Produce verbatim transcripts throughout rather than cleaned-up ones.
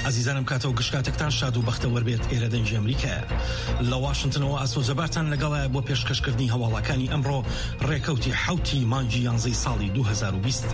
عزیزانم کاتەوە گشتاتێکتان شاد و بەختەوەر بێت ئێرە دەنجی ئەمریکا لە واشنگتنەوە ئاسۆجەبارتان لەگەڵایە بۆ پێشکەشکردنی هەواڵەکانی ئەمڕۆ ڕێکەوتی حوتی مانگی یانزەی ساڵی دوو هەزار و بیست.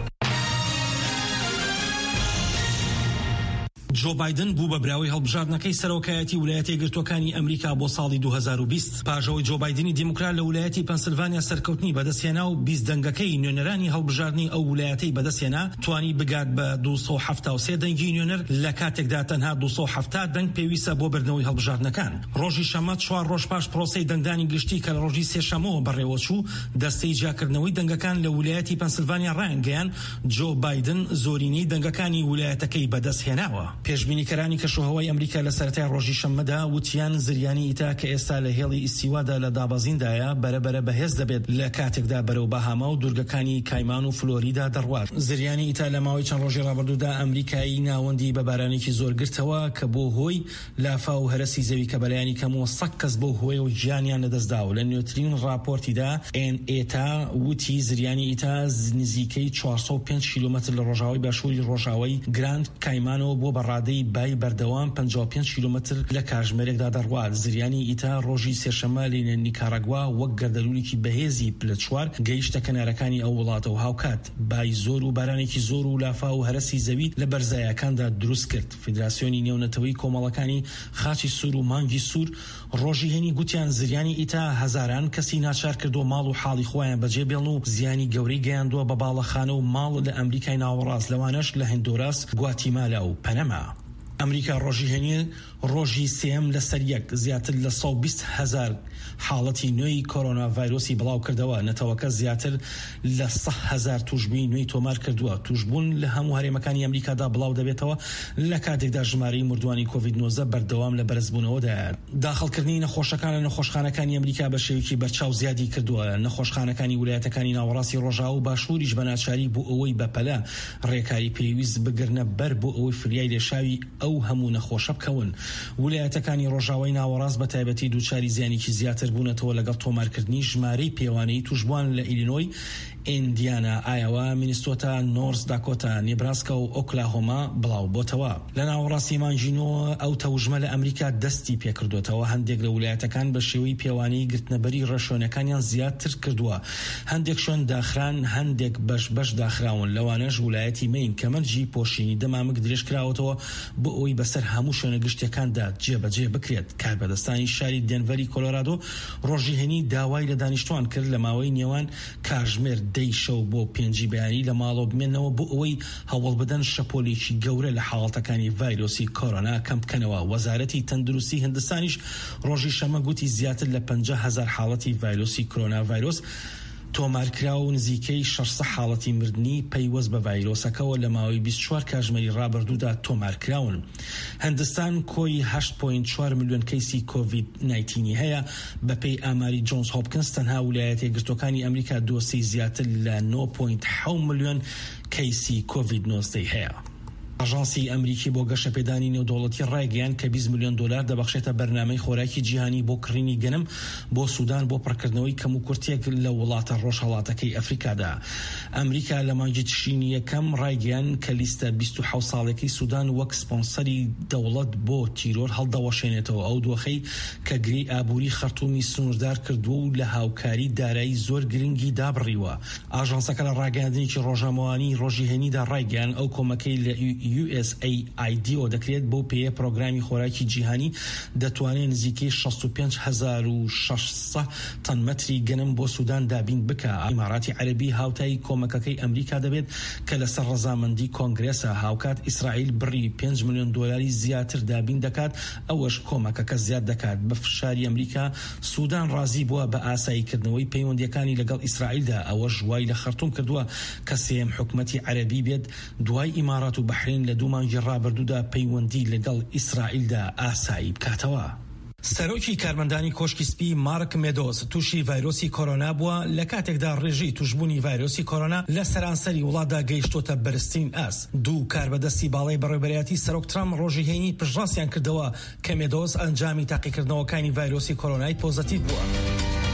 جو بایدن بوو بە براوی هەڵبژاردنەکەی سەرۆکایەتی ویلایەتە یەکگرتووەکانی ئەمریکا بۆ ساڵی دوو هەزار و بیست. پاژەوەی جو بایدنی دیموکرات لە ویلایەتی پەنسیلڤانیا سەرکەوتنی بەدەستهێنا و بیست دەنگەکەی نوێنەرانی هەڵبژاردننی ئەو ویلایەتەی بەدەستهێنا توانی بگات بە دووسەد و هەفتاد و سێ دەنگی نوێنەر لە کاتێکدا تەنها دووسەد و هەفتاد دەنگ پێویستە بۆ بردنەوەی هەڵبژاردنەکان. ڕۆژی شەمە چوار ڕۆژ پاش پرۆسەی دەنگدانی گشتی کە لە ڕۆژی سێشەمەوە بەڕێوەچوو دەستەی جیاکردنەوەی دەنگەکان لە ویلایەتی پەنسیلڤانیا ڕایانگەیان جو بایدن زۆرینەی دەنگەکانی ویلایەتەکەی بەدەستهێناوە. پێشبینیکەرانی کەشوهەوای ئەمریکا لە سەرەتای ڕۆژی شەممەدا وتیان زریانی ئیتا کە ئێستا لە هێڵی ئیستیوادا لە دابەزیندایە بەرەبەرە بەهێز دەبێت لە کاتێکدا بەرەو باهاما و دوورگەکانی کایمان و فلۆریدا دەڕوات. زریانی ئیتا لە ماوەی چەند ڕۆژی ڕابردوودا ئەمریکایی ناوەندی بە بارانێکی زۆر گرتەوە کە بۆ هۆی لافا و هەرەسی زەوی کە بەلایانی کەمەوە سەد کەس بۆ هۆی و گیانیان لەدەستداوە. لە نوێترین راپۆرتیدا ئێن ئێتا وتی زریانی ئیتا نزیکەی چوارسەد و پێنج کیلۆمەتر لە ڕۆژاوای باشووری ڕۆژاوای گراند کایمانەوە بۆ بەڕادەی بای بەردەوام پەنجا و پێنج کیلۆمەتر لە کاتژمێرێکدا دەڕوات. زریانی ئیتا ڕۆژی سێشەممە لە نیکاراگوا وەک گەردەلوولێکی بەهێزی پلە چوار گەیشتە کەنارەکانی ئەو وڵاتە و هاوکات بای زۆر و بارانێکی زۆر و لافا و هەرەسی زەوی لە بەرزایەکاندا دروست کرد. فیدراسیۆنی نێونەتەوەی کۆمەڵەکانی خاچی سوور و مانگی سوور ڕۆژی هێنی گوتیان زریانی ئیتا هەزاران کەسی ناچار کردو ماڵ و حاڵی خۆیان بەجێ بێڵن و زیانی گەورەی گەیاندووە بە باڵەخانە و ماڵ لە ئەمریکای ناوەڕاست لەوانەش لە هەندوراس، گواتیمالا و پەنەما. ئەمریکا ڕۆژی هێنی ڕۆژی سێم لەسەر یەک زیاتر لە سەد و بیست هەزار حاڵەتی نوێی کۆرۆنا ڤایرۆسی بڵاو کردەوە. نەتەوەکە زیاتر لە سەد هەزار توشبووی نوێی تۆمار کردووە. توشبوون لە هەموو هەرێمەکانی ئەمریکادا بڵاو دەبێتەوە لە کاتێکدا ژمارەی مردوانی کۆڤید نۆزدە بەردەوام لە بەرزبوونەوەدا. داخڵکردنی نەخۆشەکان لە نەخۆشخانەکانی ئەمریکا بە شێوەیەکی بەرچاو زیادی کردووە. نەخۆشخانەکانی ویلایەتەکانی ناوەڕاستی ڕۆژاو و باشووریش بەناچاری بۆ ئەوەی بەپەلە ڕێکاری پێویست بگرنە بەر بۆ ئەوەی فریای لێشاوی ئەو هەموو نەخۆشە بکەون. ویلایەتەکانی ڕۆژاوای ناوەڕاست بە تایبەتی دووچاری زیانێکی زیاتر بوونەتەوە لەگەڵ تۆمارکردنی ژمارەی پێوانەی توشبووان لە ئیلینۆی، ئیندیانا، ئایاوا، مینیسۆتا، نۆرس داکۆتا، نیبراسکا و ئۆکلاهۆما بڵاو بۆتەوە. لە ناوەڕاستی مانجینەوە ئەو تەوژمە لە ئەمریکا دەستی پێکردوێتەوە. هەندێک لە ویلایەتەکان بە شێوەی پێوانەی گرتنەبەری ڕێشۆنەکانیان زیاتر کردووە. هەندێک شوێن داخران، هەندێک بەش بەش داخراون. لەوانەش ویلایەتی مین کەمەرجی پۆشینی دەمامک درێژ کراوەتەوە بۆ ئەوەی بەسەر هەموو شوێنە گشتەکاندا جێبەجێ بکرێت. کاربەدەستانی شاری دێنڤەری کۆلۆرادۆ ڕۆژی هێنی داوای لە دانیشتوان کرد لە ماوەی نێوان کاتژمێر دەی شەو بۆ پێنجی بەیانی لە ماڵەوە بمێنەوە بۆ ئەوەی هەوڵ بدەن شەپۆلێکی گەورە لە حاڵەتەکانی ڤایرۆسی کۆرۆنا کەم بکەنەوە. وەزارەتی تەندروستی هیندستانیش ڕۆژی شەمە گوتی زیاتر لە پەنجا هەزار حاڵەتی ڤایرۆسی کۆرۆنا ڤایرۆس تۆمارکرا و نزیکەی شەشسەد حاڵەتی مردنی پەیوەست بە ڤایرۆسەکەەوە لە ماوەی بیست و چوار کاتژمێری ڕابردوودا تۆمارکراون. هەندستان کۆی هەشت پۆینت چوار ملیۆن کەیسی کۆڤید نایتینی هەیە. بەپێی ئاماری جۆنز هۆپکینس تەنها ویلایەتە یەکگرتووەکانی ئەمریکا دۆسی زیاتر لە نۆ پۆینت حەوت ملیۆن کەیسی کۆڤید نۆزدە هەیە. ئاژانسی ئەمریکی بۆ گەشەپێدانی نێودەوڵەتی ڕایگەیان کە بیست ملیۆن دۆلار دەبەخشێتە بەرنامەی خۆراکی جیهانی بۆ کڕینی گەنم بۆ سوودان بۆ پڕکردنەوەی کەم و کورتێک لە وڵاتە ڕۆژهەڵاتەکەی ئەفریکادا. ئەمریکا لە مانگی تشرینی یەکەم ڕایگەیان کە لیستە بیست و حەوت ساڵێکی سوودان وەک سپۆنسەری دەوڵەت بۆ تیرۆر هەڵدەوەشێنێتەوە. ئەو دۆخەی کە گرێی ئابووری خەرتومی سنووردار کردووە و لە هاوکاری دارایی زۆر گرنگی دابڕیوە. ئاژانسەکە لە ڕاگەاندنێکی ڕۆژنامەوانی ڕۆژی هێنیدا ڕایگەیان ئەو کۆمەکەی لە یو ئێس ئەی آی دی ئۆ دەکرێت بۆ پێیە پرۆگرامی خۆراکی جیهانی دەتوانێت نزیکەی شەست و پێنج هەزار و شەش سەد تەن مەتری گەنم بۆ سوودان دابین بکە. ئیماراتی عەرەبی هاوتای کۆمەکەکەی ئەمریکا دەبێت کە لەسەر ڕەزامەندی کۆنگرێسە. هاوکات ئیسرائیل بڕی پێنج ملیۆن دۆلاری زیاتر دابین دەکات، ئەوەش کۆمەکەکە زیاد دەکات. بە فشاری ئەمریکا سوودان ڕازی بووە بە ئاساییکردنەوەی پەیوەندیەکانی لەگەڵ ئیسرائیلدا. ئەوە ژوای لە خەرتوم کردووە کە سێم حکومەتی عەرەبی بێت دوای ئیمارات و بەحرین لە دوو مانگی ڕابردوودا پەیوەندی لەگەڵ ئیسرائیلدا ئاسایی بکاتەوە. سەرۆکی کارمەندانی کۆشکی سپی مارک مێدۆز تووشی ڤایرۆسی کۆرۆنا بووە لە کاتێکدا ڕێژەی توشبوونی ڤایرۆسی کۆرۆنا لە سەرانسەری وڵاتدا گەیشتۆتە بەرزترین ئاست. دوو کاربەدەستی باڵای بەڕێوەبەرایەتی سەرۆک ترامپ ڕۆژی هێنی پشتڕاستیان کردەوە کە مێدۆز ئەنجامی تاقیکردنەوەکانی ڤایرۆسی کۆرۆنای پۆزەتیڤ بووە.